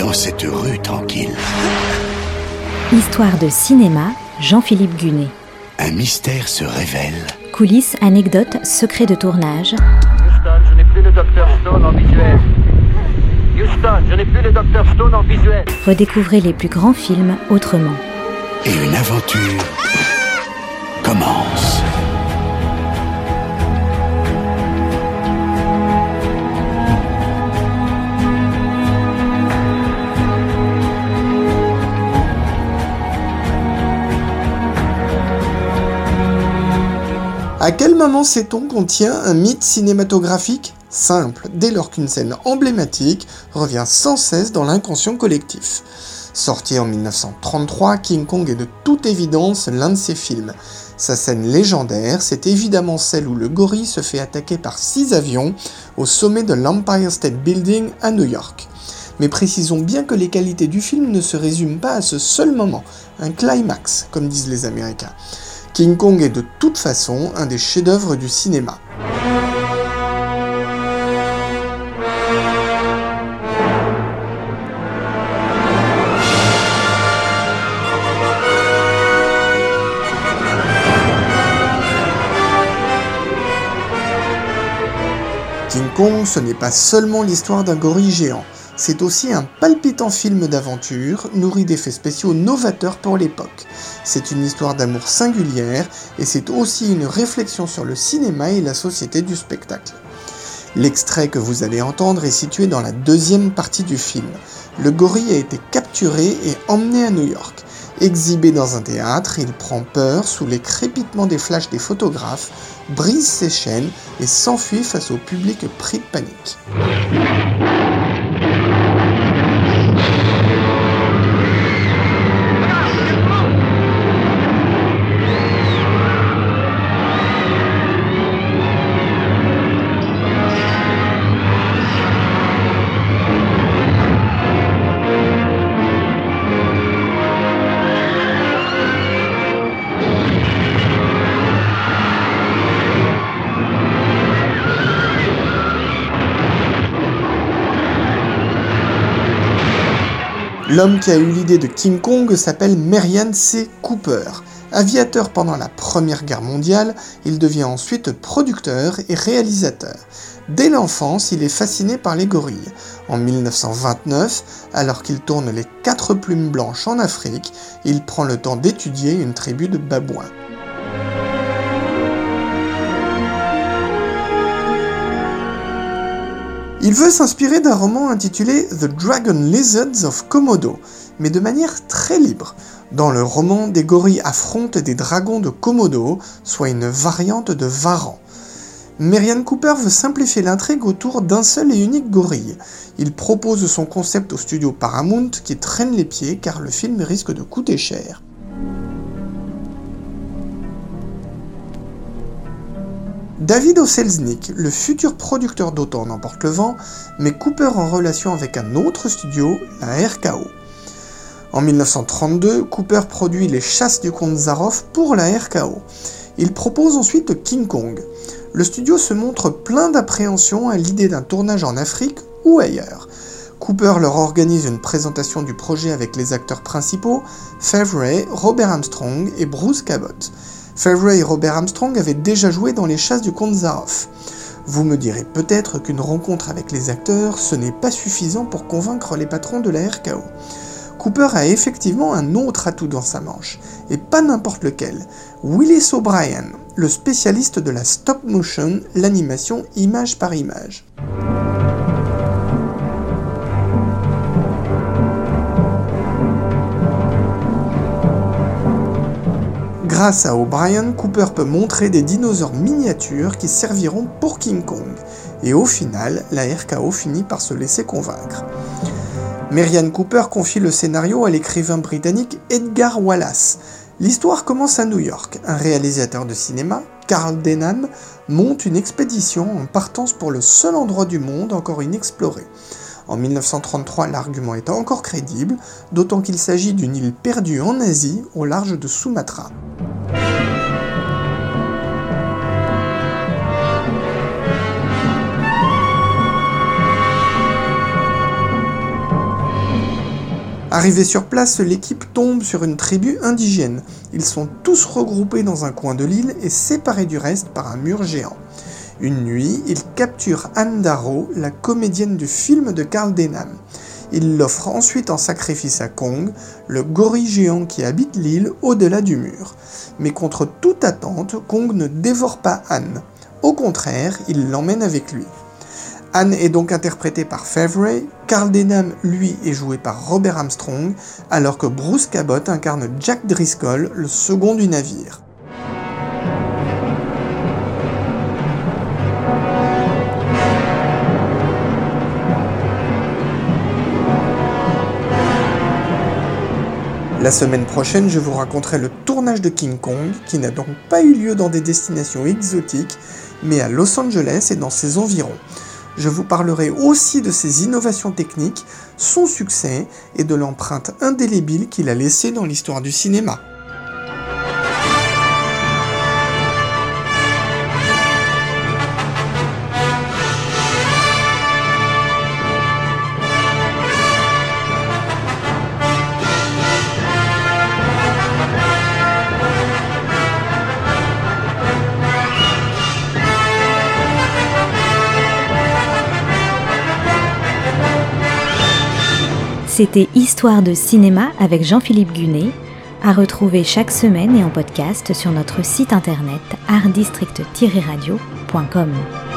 dans cette rue tranquille? Histoire de cinéma, Jean-Philippe Gunet. Un mystère se révèle. Coulisses, anecdotes, secrets de tournage. Houston, je n'ai plus le Dr Stone en visuel. Houston, je n'ai plus le Dr Stone en visuel. Redécouvrez les plus grands films autrement. Et une aventure commence. À quel moment sait-on qu'on tient un mythe cinématographique? Simple, dès lors qu'une scène emblématique revient sans cesse dans l'inconscient collectif. Sorti en 1933, King Kong est de toute évidence l'un de ces films. Sa scène légendaire, c'est évidemment celle où le gorille se fait attaquer par 6 avions au sommet de l'Empire State Building à New York. Mais précisons bien que les qualités du film ne se résument pas à ce seul moment, un climax, comme disent les Américains. King Kong est de toute façon un des chefs-d'œuvre du cinéma. King Kong, ce n'est pas seulement l'histoire d'un gorille géant, c'est aussi un palpitant film d'aventure, nourri d'effets spéciaux novateurs pour l'époque. C'est une histoire d'amour singulière, et c'est aussi une réflexion sur le cinéma et la société du spectacle. L'extrait que vous allez entendre est situé dans la deuxième partie du film. Le gorille a été capturé et emmené à New York. Exhibé dans un théâtre, il prend peur sous les crépitements des flashs des photographes, brise ses chaînes et s'enfuit face au public pris de panique. L'homme qui a eu l'idée de King Kong s'appelle Merian C. Cooper. Aviateur pendant la Première Guerre mondiale, il devient ensuite producteur et réalisateur. Dès l'enfance, il est fasciné par les gorilles. En 1929, alors qu'il tourne Les 4 plumes blanches en Afrique, il prend le temps d'étudier une tribu de babouins. Il veut s'inspirer d'un roman intitulé The Dragon Lizards of Komodo, mais de manière très libre. Dans le roman, des gorilles affrontent des dragons de Komodo, soit une variante de Varan. Merian Cooper veut simplifier l'intrigue autour d'un seul et unique gorille. Il propose son concept au studio Paramount qui traîne les pieds car le film risque de coûter cher. David O. Selznick, le futur producteur d'Autant n'emporte le vent, met Cooper en relation avec un autre studio, la RKO. En 1932, Cooper produit Les Chasses du Comte Zaroff pour la RKO. Il propose ensuite King Kong. Le studio se montre plein d'appréhension à l'idée d'un tournage en Afrique ou ailleurs. Cooper leur organise une présentation du projet avec les acteurs principaux, Favre, Robert Armstrong et Bruce Cabot. Favre et Robert Armstrong avaient déjà joué dans Les Chasses du Comte Zaroff. Vous me direz peut-être qu'une rencontre avec les acteurs, ce n'est pas suffisant pour convaincre les patrons de la RKO. Cooper a effectivement un autre atout dans sa manche, et pas n'importe lequel. Willis O'Brien, le spécialiste de la stop motion, l'animation image par image. Grâce à O'Brien, Cooper peut montrer des dinosaures miniatures qui serviront pour King Kong. Et au final, la RKO finit par se laisser convaincre. Merian Cooper confie le scénario à l'écrivain britannique Edgar Wallace. L'histoire commence à New York. Un réalisateur de cinéma, Carl Denham, monte une expédition en partance pour le seul endroit du monde encore inexploré. En 1933, l'argument est encore crédible, d'autant qu'il s'agit d'une île perdue en Asie, au large de Sumatra. Arrivée sur place, l'équipe tombe sur une tribu indigène. Ils sont tous regroupés dans un coin de l'île et séparés du reste par un mur géant. Une nuit, ils capturent Anne Darrow, la comédienne du film de Carl Denham. Ils l'offrent ensuite en sacrifice à Kong, le gorille géant qui habite l'île au-delà du mur. Mais contre toute attente, Kong ne dévore pas Anne. Au contraire, il l'emmène avec lui. Anne est donc interprétée par Favre, Carl Denham, lui, est joué par Robert Armstrong, alors que Bruce Cabot incarne Jack Driscoll, le second du navire. La semaine prochaine, je vous raconterai le tournage de King Kong, qui n'a donc pas eu lieu dans des destinations exotiques, mais à Los Angeles et dans ses environs. Je vous parlerai aussi de ses innovations techniques, son succès et de l'empreinte indélébile qu'il a laissée dans l'histoire du cinéma. C'était Histoire de cinéma avec Jean-Philippe Gunet, à retrouver chaque semaine et en podcast sur notre site internet artdistrict-radio.com.